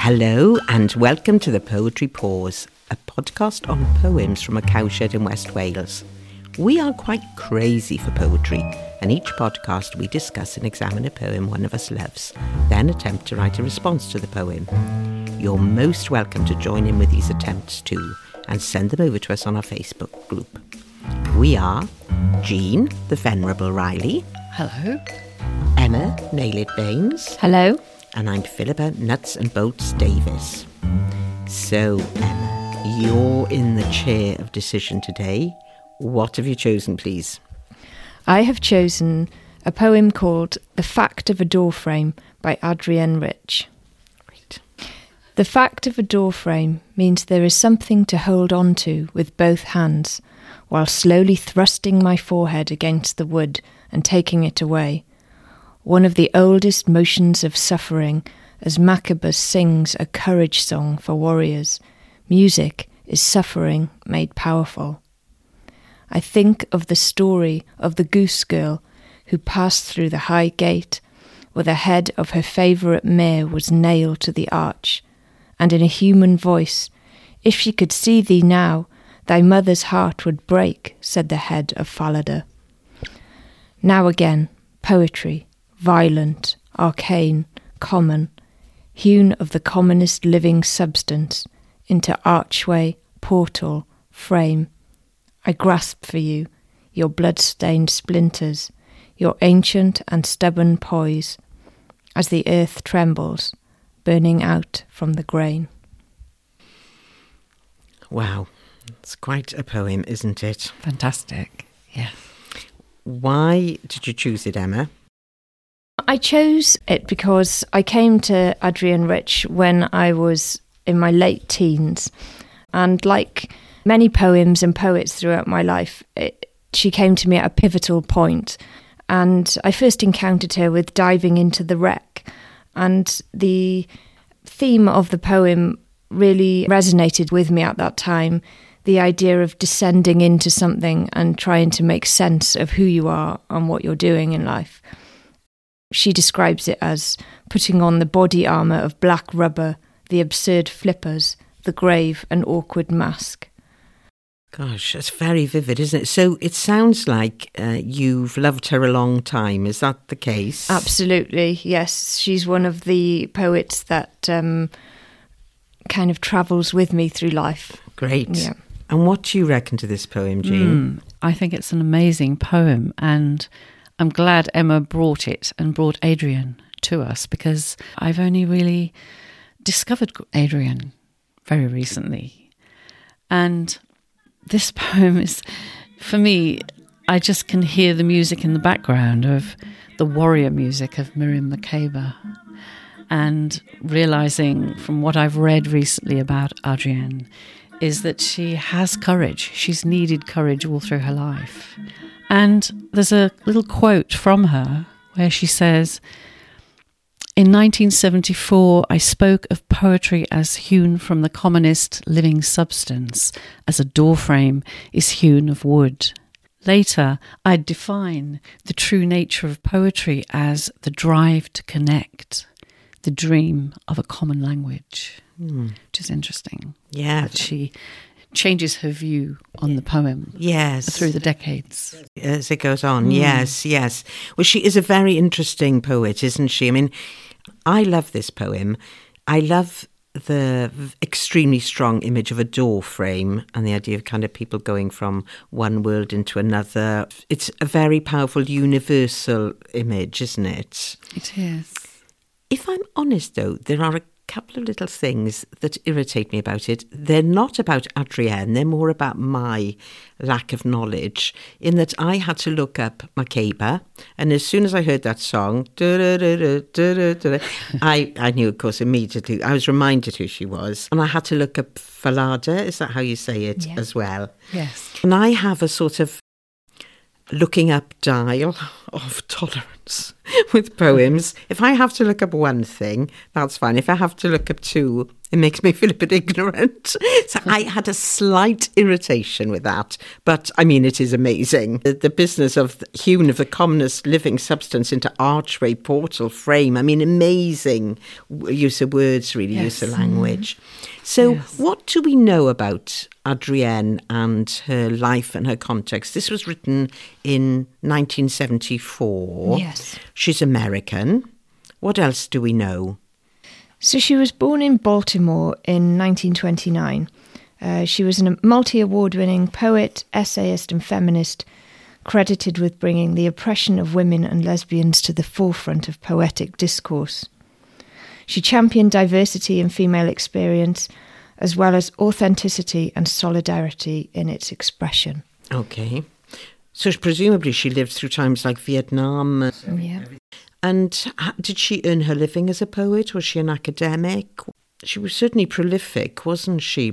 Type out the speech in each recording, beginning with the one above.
Hello and welcome to the Poetry Pause, a podcast on poems from a cowshed in West Wales. We are quite crazy for poetry, and each podcast we discuss and examine a poem one of us loves, then attempt to write a response to the poem. You're most welcome to join in with these attempts too, and send them over to us on our Facebook group. We are Jean, the Venerable Riley. Hello. Emma, Nailed Baines. Hello. And I'm Philippa Nuts and Bolts Davis. So, Emma, you're in the chair of decision today. What have you chosen, please? I have chosen a poem called The Fact of a Door Frame by Adrienne Rich. Great. The fact of a door frame means there is something to hold on to with both hands, while slowly thrusting my forehead against the wood and taking it away. One of the oldest motions of suffering, as Macabus sings a courage song for warriors. Music is suffering made powerful. I think of the story of the goose girl who passed through the high gate, where the head of her favourite mare was nailed to the arch, and in a human voice, "If she could see thee now, thy mother's heart would break," said the head of Falada. Now again, poetry. Violent, arcane, common, hewn of the commonest living substance, into archway, portal, frame. I grasp for you, your blood-stained splinters, your ancient and stubborn poise, as the earth trembles, burning out from the grain. Wow, it's quite a poem, isn't it? Fantastic. Yeah. Why did you choose it, Emma? I chose it because I came to Adrienne Rich when I was in my late teens, and like many poems and poets throughout my life, she came to me at a pivotal point, and I first encountered her with Diving into the Wreck, and the theme of the poem really resonated with me at that time, the idea of descending into something and trying to make sense of who you are and what you're doing in life. She describes it as putting on the body armour of black rubber, the absurd flippers, the grave and awkward mask. Gosh, that's very vivid, isn't it? So it sounds like you've loved her a long time. Is that the case? Absolutely, yes. She's one of the poets that kind of travels with me through life. Great. Yeah. And what do you reckon to this poem, Jean? I think it's an amazing poem, and I'm glad Emma brought it and brought Adrienne to us, because I've only really discovered Adrienne very recently. And this poem is, for me, I just can hear the music in the background of the warrior music of Miriam Makeba, and realising from what I've read recently about Adrienne is that she has courage. She's needed courage all through her life. And there's a little quote from her where she says, "In 1974, I spoke of poetry as hewn from the commonest living substance, as a doorframe is hewn of wood. Later, I'd define the true nature of poetry as the drive to connect, the dream of a common language," which is interesting. Yeah. That she changes her view on the poem through the decades. As it goes on, yes. Well, she is a very interesting poet, isn't she? I mean, I love this poem. I love the extremely strong image of a door frame and the idea of kind of people going from one world into another. It's a very powerful universal image, isn't it? It is. If I'm honest, though, there are a couple of little things that irritate me about it. They're not about Adrienne, they're more about my lack of knowledge, in that I had to look up Makeba, and as soon as I heard that song, I knew, of course, immediately. I was reminded who she was, and I had to look up Falada, is that how you say it, as well? Yes. And I have a sort of looking up dial of tolerance with poems. If I have to look up one thing, that's fine. If I have to look up two, It makes me feel a bit ignorant. So I had a slight irritation with that. But, I mean, it is amazing. The business of hewn of the commonest living substance into archway, portal, frame. I mean, amazing use of words, really, use of language. So what do we know about Adrienne and her life and her context? This was written in 1974. Yes. She's American. What else do we know? So she was born in Baltimore in 1929. She was a multi-award-winning poet, essayist and feminist, credited with bringing the oppression of women and lesbians to the forefront of poetic discourse. She championed diversity in female experience, as well as authenticity and solidarity in its expression. Okay. So presumably she lived through times like Vietnam. Yeah. And did she earn her living as a poet? Was she an academic? She was certainly prolific, wasn't she?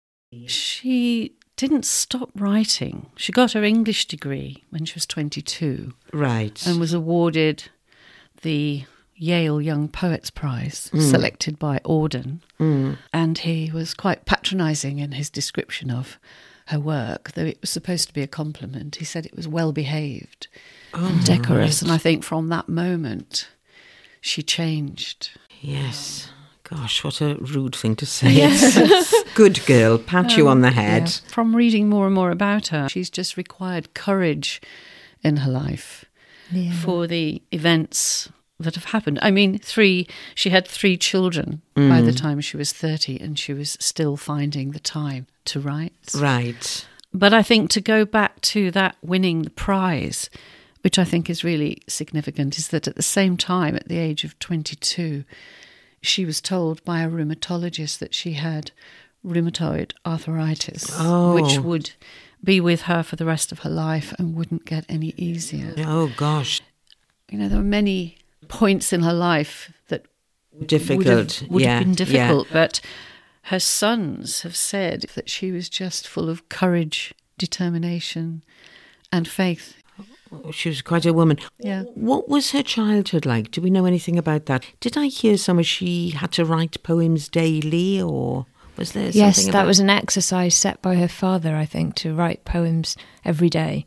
She didn't stop writing. She got her English degree when she was 22. Right. And was awarded the Yale Young Poets Prize, selected by Auden. And he was quite patronising in his description of her work, though it was supposed to be a compliment. He said it was well-behaved and decorous. Right. And I think from that moment, she changed. Yes. Gosh, what a rude thing to say. Yes. Good girl, pat you on the head. Yeah. From reading more and more about her, she's just required courage in her life for the events that have happened. I mean, she had 3 children by the time she was 30, and she was still finding the time to write. Right. But I think to go back to that winning the prize, which I think is really significant, is that at the same time, at the age of 22, she was told by a rheumatologist that she had rheumatoid arthritis, which would be with her for the rest of her life and wouldn't get any easier. Oh, gosh. You know, there were many points in her life that difficult. would have been difficult, but her sons have said that she was just full of courage, determination and faith. She was quite a woman. Yeah. What was her childhood like? Do we know anything about that? Did I hear somewhere she had to write poems daily, or was there something Yes, that about... was an exercise set by her father, I think, to write poems every day.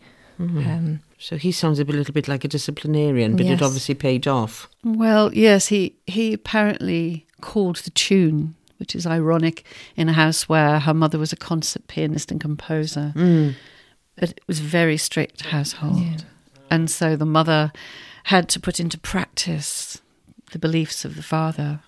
So he sounds a little bit like a disciplinarian, but it obviously paid off. Well, yes, he apparently called the tune, which is ironic, in a house where her mother was a concert pianist and composer. But it was a very strict household. Yeah. And so the mother had to put into practice the beliefs of the father.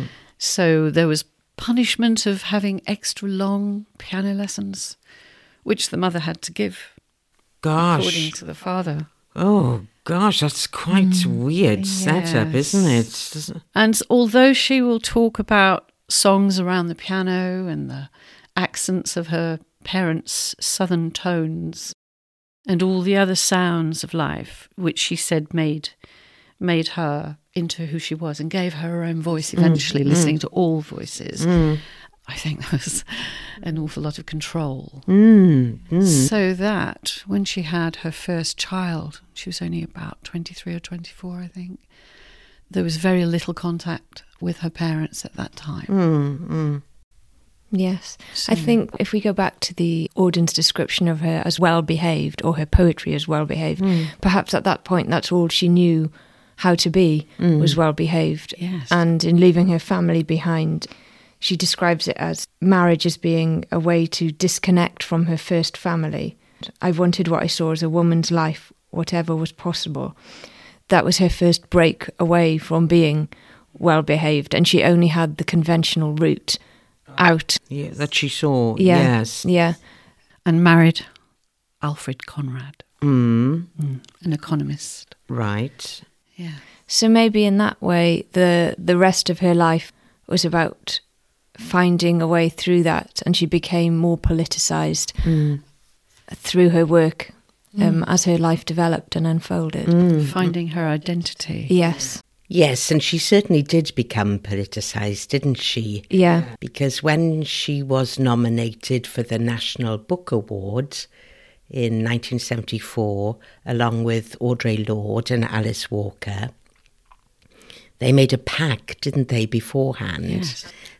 So there was punishment of having extra long piano lessons, which the mother had to give. Gosh. According to the father. Oh, gosh, that's quite weird setup, isn't it? And although she will talk about songs around the piano and the accents of her parents' southern tones and all the other sounds of life, which she said made her into who she was and gave her own voice eventually, listening to all voices. I think there was an awful lot of control. So that when she had her first child, she was only about 23 or 24, I think, there was very little contact with her parents at that time. Yes. So, I think if we go back to the Auden's description of her as well-behaved, or her poetry as well-behaved, perhaps at that point that's all she knew how to be, was well-behaved. Yes. And in leaving her family behind, she describes it as marriage as being a way to disconnect from her first family. I wanted what I saw as a woman's life, whatever was possible. That was her first break away from being well-behaved, and she only had the conventional route out. Yeah, that she saw, yes. Yeah. And married Alfred Conrad, an economist. Right. Yeah. So maybe in that way, the rest of her life was about finding a way through that, and she became more politicised through her work as her life developed and unfolded. Finding her identity. Yes. Yes, and she certainly did become politicised, didn't she? Yeah. Because when she was nominated for the National Book Awards in 1974, along with Audre Lorde and Alice Walker, they made a pact, didn't they, beforehand,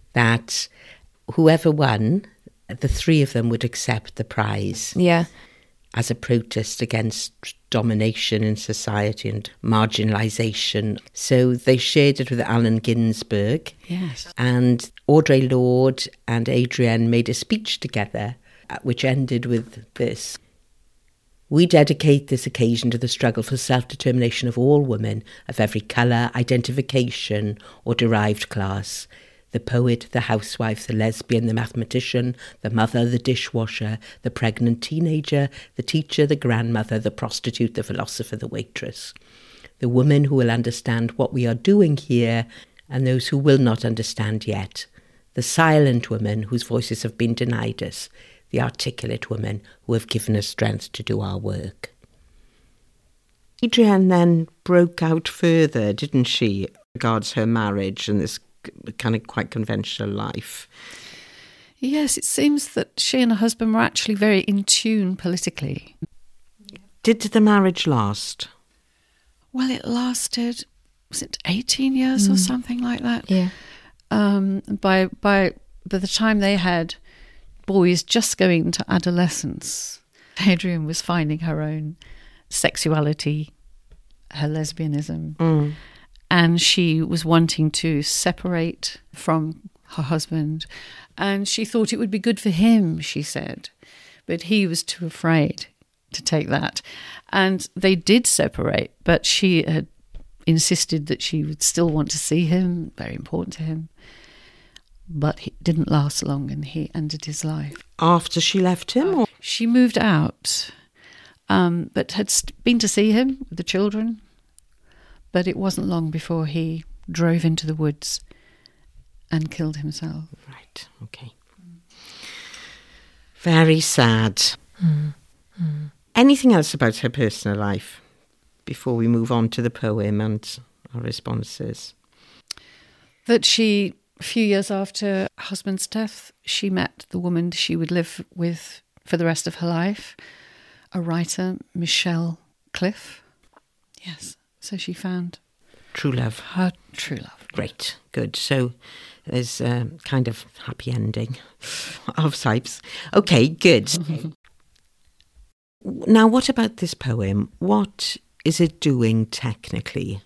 that whoever won, the three of them would accept the prize. Yeah. As a protest against domination in society and marginalisation. So they shared it with Allen Ginsberg. Yes. And Audre Lorde and Adrienne made a speech together, which ended with this. We dedicate this occasion to the struggle for self-determination of all women of every colour, identification or derived class. The poet, the housewife, the lesbian, the mathematician, the mother, the dishwasher, the pregnant teenager, the teacher, the grandmother, the prostitute, the philosopher, the waitress. The woman who will understand what we are doing here and those who will not understand yet. The silent women whose voices have been denied us. The articulate women who have given us strength to do our work. Adrienne then broke out further, didn't she, regards her marriage and this kind of quite conventional life. Yes, it seems that she and her husband were actually very in tune politically. Did the marriage last? Well, it lasted, was it 18 years or something like that? Yeah. By the time they had boys just going into adolescence, Adrienne was finding her own sexuality, her lesbianism. And she was wanting to separate from her husband. And she thought it would be good for him, she said. But he was too afraid to take that. And they did separate, but she had insisted that she would still want to see him, very important to him. But it didn't last long and he ended his life. After she left him? Or? She moved out, but had been to see him with the children. But it wasn't long before he drove into the woods and killed himself. Right, okay. Very sad. Anything else about her personal life before we move on to the poem and our responses? That she, a few years after her husband's death, she met the woman she would live with for the rest of her life, a writer, Michelle Cliff. Yes. So she found true love. Her true love. Great, good. So there's a kind of happy ending of types. Okay, good. Now, what about this poem? What is it doing technically?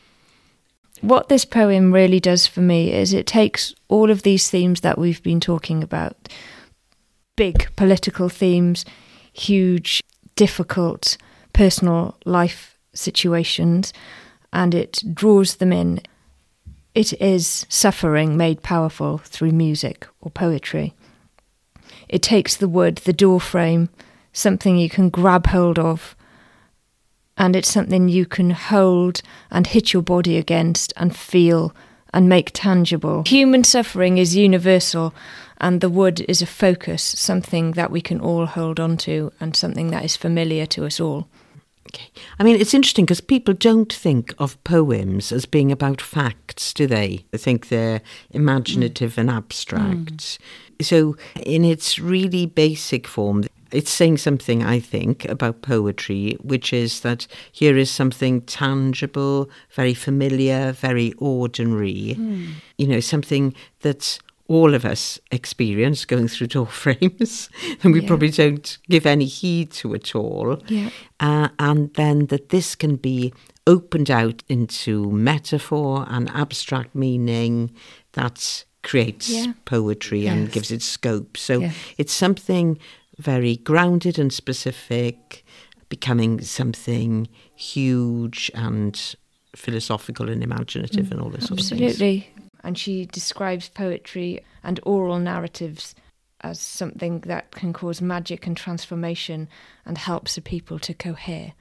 What this poem really does for me is it takes all of these themes that we've been talking about, big political themes, huge, difficult personal life situations, and it draws them in. It is suffering made powerful through music or poetry. It takes the wood, the door frame, something you can grab hold of, and it's something you can hold and hit your body against and feel and make tangible. Human suffering is universal, and the wood is a focus, something that we can all hold on to and something that is familiar to us all. Okay. I mean, it's interesting because people don't think of poems as being about facts, do they? They think they're imaginative and abstract. So in its really basic form, it's saying something, I think, about poetry, which is that here is something tangible, very familiar, very ordinary, you know, something that all of us experience going through door frames and we probably don't give any heed to at all. Yeah. And then that this can be opened out into metaphor and abstract meaning that creates poetry and gives it scope. So it's something very grounded and specific, becoming something huge and philosophical and imaginative and all this sort of things. Absolutely. And she describes poetry and oral narratives as something that can cause magic and transformation and helps the people to cohere.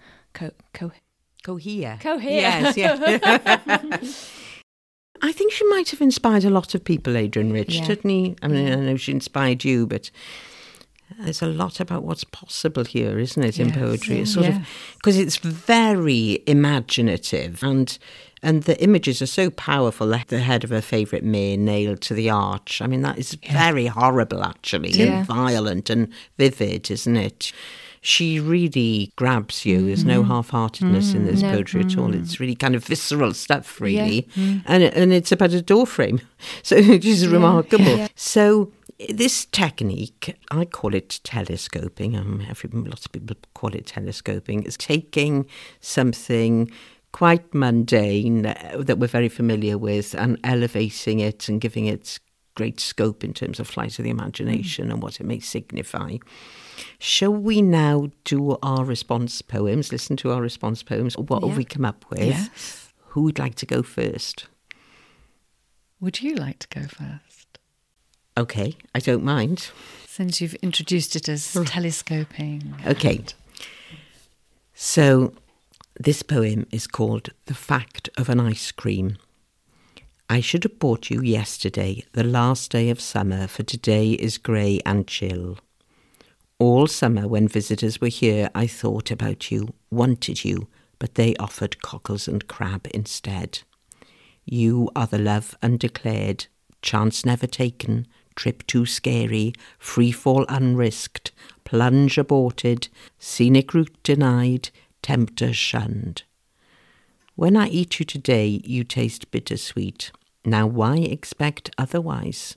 Cohere. Yes, yes. I think she might have inspired a lot of people, Adrienne Rich, didn't he? I mean, I know she inspired you, but there's a lot about what's possible here, isn't it, in poetry? It's sort of, because it's very imaginative and the images are so powerful. The head of her favourite mare nailed to the arch. I mean, that is very horrible, actually, and violent and vivid, isn't it? she really grabs you. There's no half-heartedness in this poetry at all. It's really kind of visceral stuff, really. And it's about a door frame, so which is remarkable. Yeah. So this technique, I call it telescoping. Lots of people call it telescoping. It's taking something quite mundane that we're very familiar with and elevating it and giving it great scope in terms of flight of the imagination and what it may signify. Shall we now do our response poems, listen to our response poems? What have we come up with? Yes. Who would like to go first? Would you like to go first? Okay, I don't mind. Since you've introduced it as telescoping. Okay. So this poem is called The Fact of an Ice Cream. I should have bought you yesterday, the last day of summer, for today is grey and chill. All summer when visitors were here, I thought about you, wanted you, but they offered cockles and crab instead. You are the love undeclared, chance never taken, trip too scary, free fall unrisked, plunge aborted, scenic route denied, tempter shunned. When I eat you today, you taste bittersweet. Now why expect otherwise?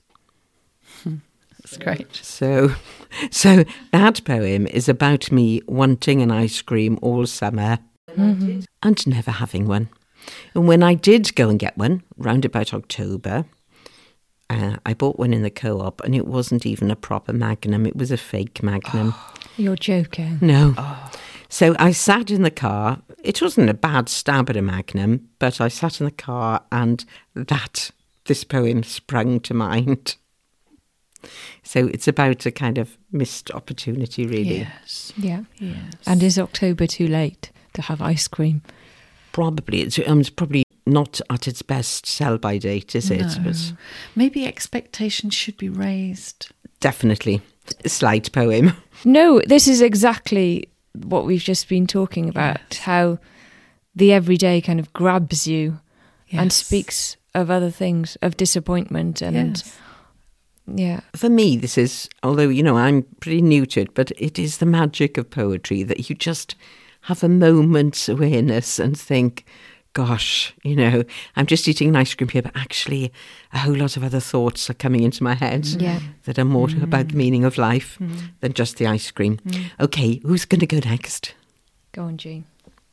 That's great. So that poem is about me wanting an ice cream all summer and never having one. And when I did go and get one, round about October, I bought one in the Co-op and it wasn't even a proper Magnum. It was a fake Magnum. Oh, you're joking. No. Oh. So I sat in the car. It wasn't a bad stab at a Magnum, but I sat in the car and this poem sprung to mind. So it's about a kind of missed opportunity, really. Yes. Yeah. Yes. And is October too late to have ice cream? Probably. It's probably not at its best sell-by date, is it? No. But maybe expectations should be raised. Definitely. A slight poem. No, this is exactly what we've just been talking about, how the everyday kind of grabs you and speaks of other things, of disappointment and For me, this is, although, I'm pretty new to it, but it is the magic of poetry that you just have a moment's awareness and think, gosh, I'm just eating an ice cream here, but actually a whole lot of other thoughts are coming into my head that are more about the meaning of life than just the ice cream. Okay, who's going to go next? Go on, Jean.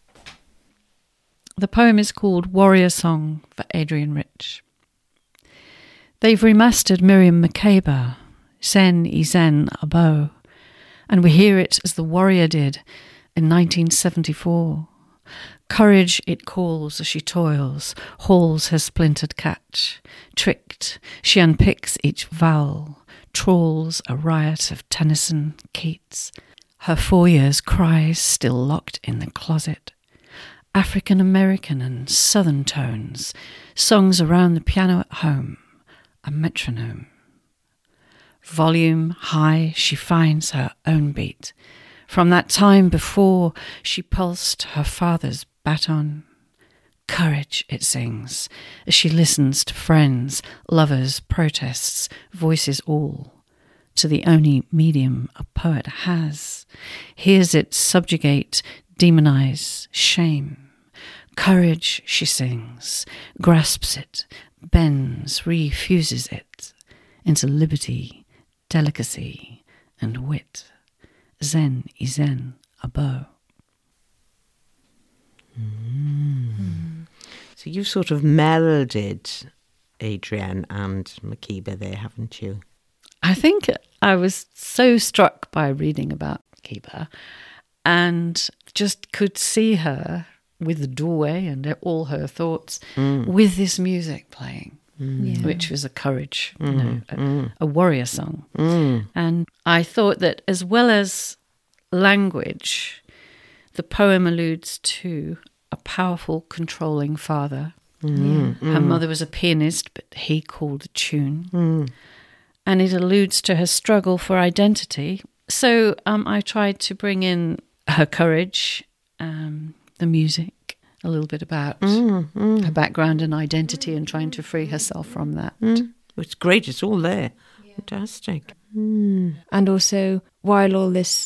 The poem is called Warrior Song for Adrian Rich. They've remastered Miriam Makeba, Zen I Zen Abo, and we hear it as the warrior did in 1974. Courage it calls as she toils, hauls her splintered catch. Tricked, she unpicks each vowel, trawls a riot of Tennyson, Keats. Her 4 years' cries still locked in the closet. African-American and Southern tones, songs around the piano at home, a metronome. Volume high, she finds her own beat. From that time before, she pulsed her father's baton. Courage, it sings, as she listens to friends, lovers, protests, voices all, to the only medium a poet has. Hears it subjugate, demonize, shame. Courage, she sings, grasps it, bends, refuses it, into liberty, delicacy, and wit. Zen I Zen Abo. So you've sort of melded Adrian and Makeba there, haven't you? I think I was so struck by reading about Makeba and just could see her with the doorway and all her thoughts with this music playing, which was a courage, a warrior song. And I thought that as well as language, the poem alludes to a powerful, controlling father. Her mother was a pianist, but he called the tune. And it alludes to her struggle for identity. So I tried to bring in her courage, the music, a little bit about her background and identity and trying to free herself from that. It's great, it's all there. Fantastic. And also, while all this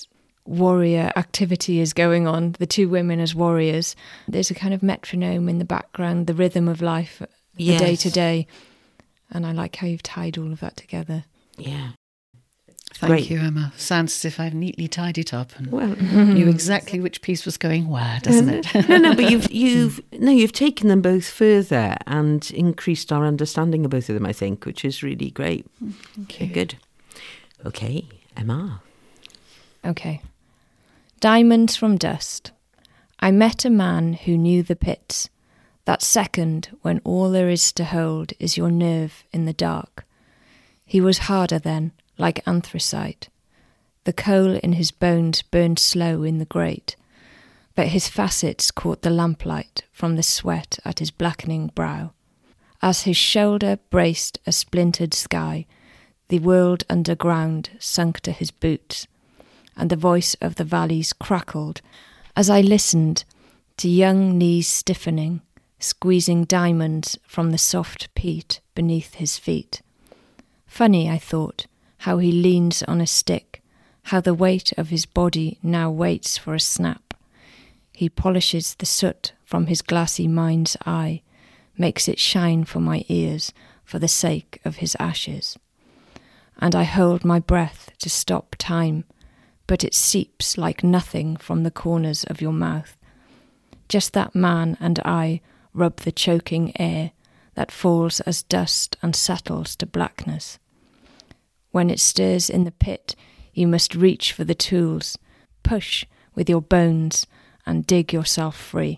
warrior activity is going on, the two women as warriors. There's a kind of metronome in the background, the rhythm of life, the day to day. And I like how you've tied all of that together. Yeah. Thank you, Emma. Sounds as if I've neatly tied it up and knew exactly which piece was going where, doesn't it? No, but you've taken them both further and increased our understanding of both of them, I think, which is really great. Okay, good. Okay, Emma. Okay. Diamonds from dust. I met a man who knew the pits. That second when all there is to hold is your nerve in the dark. He was harder then, like anthracite. The coal in his bones burned slow in the grate, but his facets caught the lamplight from the sweat at his blackening brow. As his shoulder braced a splintered sky, the world underground sunk to his boots, and the voice of the valleys crackled as I listened to young knees stiffening, squeezing diamonds from the soft peat beneath his feet. Funny, I thought, how he leans on a stick, how the weight of his body now waits for a snap. He polishes the soot from his glassy mind's eye, makes it shine for my ears for the sake of his ashes. And I hold my breath to stop time, but it seeps like nothing from the corners of your mouth. Just that man and I rub the choking air that falls as dust and settles to blackness. When it stirs in the pit, you must reach for the tools, push with your bones, and dig yourself free.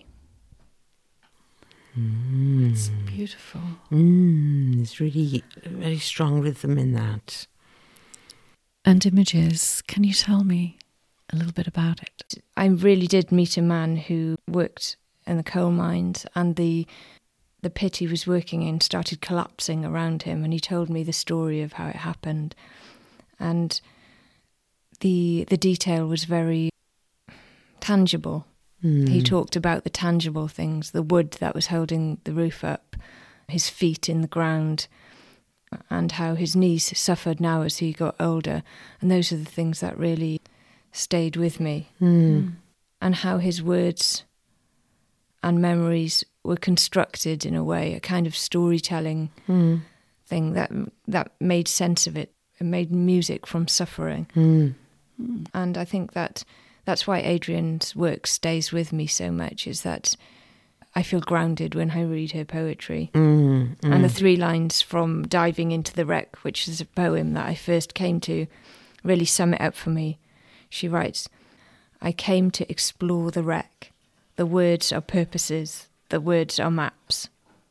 It's beautiful. There's really a very strong rhythm in that. And images. Can you tell me a little bit about it? I really did meet a man who worked in the coal mines, and the pit he was working in started collapsing around him, and he told me the story of how it happened. And the detail was very tangible. He talked about the tangible things, the wood that was holding the roof up, his feet in the ground, and how his knees suffered now as he got older. And those are the things that really stayed with me. And how his words and memories were constructed in a way, a kind of storytelling thing that made sense of it. It made music from suffering. And I think that's why Adrian's work stays with me so much, is that I feel grounded when I read her poetry. And the 3 lines from Diving into the Wreck, which is a poem that I first came to, really sum it up for me. She writes, I came to explore the wreck. The words are purposes. The words are maps.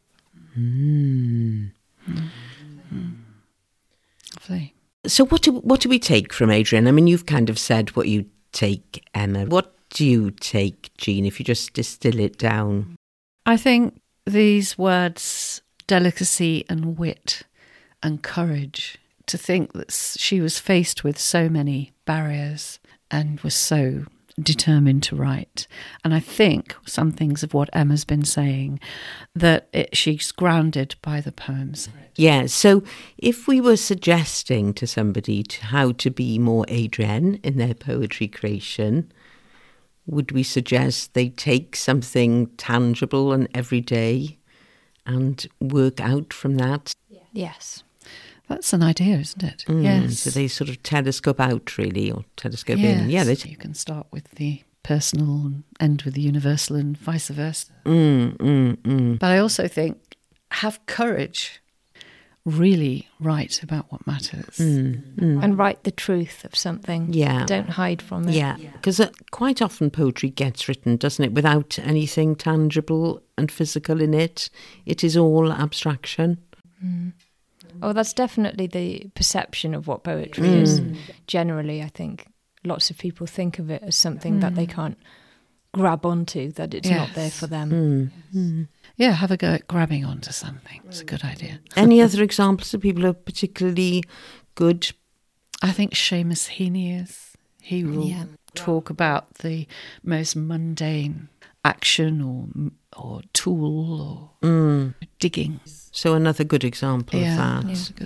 Lovely. So what do we take from Adrian? I mean, you've kind of said what you take, Emma. What do you take, Jean, if you just distill it down? I think these words, delicacy and wit and courage, to think that she was faced with so many barriers and was so determined to write. And I think some things of what Emma's been saying, that she's grounded by the poems. Yeah, so if we were suggesting to somebody how to be more Adrienne in their poetry creation, would we suggest they take something tangible and everyday and work out from that? Yes. That's an idea, isn't it? Yes. So they sort of telescope out, really, or telescope yes. in. Yeah, you can start with the personal and end with the universal and vice versa. But I also think have courage. Really write about what matters. And write the truth of something. Yeah. Don't hide from it. Yeah, because quite often poetry gets written, doesn't it, without anything tangible and physical in it. It is all abstraction. Oh, that's definitely the perception of what poetry is. Generally, I think lots of people think of it as something that they can't grab onto, that it's not there for them. Yeah, have a go at grabbing onto something. It's a good idea. Any other examples of people who are particularly good? I think Seamus Heaney is. He will talk about the most mundane action or tool or digging. So another good example of that. Yeah.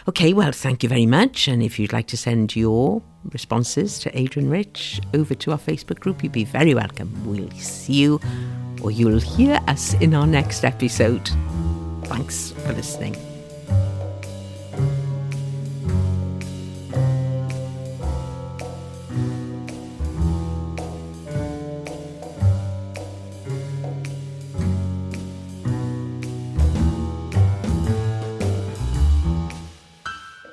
Okay, well, thank you very much. And if you'd like to send your responses to Adrian Rich over to our Facebook group, you'd be very welcome. We'll see you, or you'll hear us in our next episode. Thanks for listening.